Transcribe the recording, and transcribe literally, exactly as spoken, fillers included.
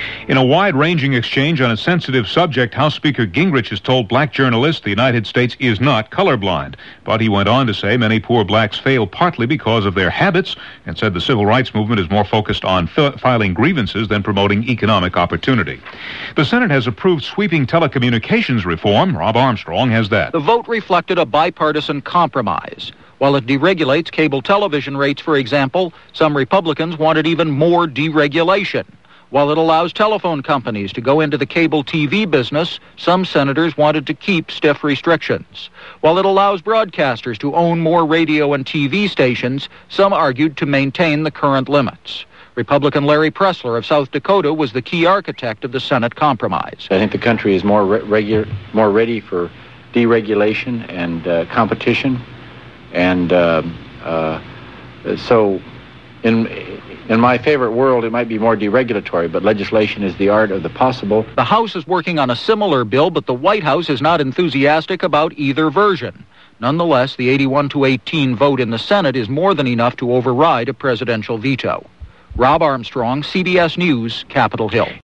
In a wide-ranging exchange on a sensitive subject, House Speaker Gingrich has told black journalists the United States is not colorblind. But he went on to say many poor blacks fail partly because of their habits, and said the civil rights movement is more focused on fi- filing grievances than promoting economic opportunity. The Senate has approved sweeping telecommunications reform. Rob Armstrong has that. The vote reflected a bipartisan compromise. While it deregulates cable television rates, for example, some Republicans wanted even more deregulation. While it allows telephone companies to go into the cable T V business, some senators wanted to keep stiff restrictions. While it allows broadcasters to own more radio and T V stations, some argued to maintain the current limits. Republican Larry Pressler of South Dakota was the key architect of the Senate compromise. I think the country is more re- regular, more ready for deregulation and uh, competition, and uh, uh, so in in my favorite world, it might be more deregulatory, but legislation is the art of the possible. The House is working on a similar bill, but the White House is not enthusiastic about either version. Nonetheless, the eighty-one to eighteen vote in the Senate is more than enough to override a presidential veto. Rob Armstrong, C B S News, Capitol Hill.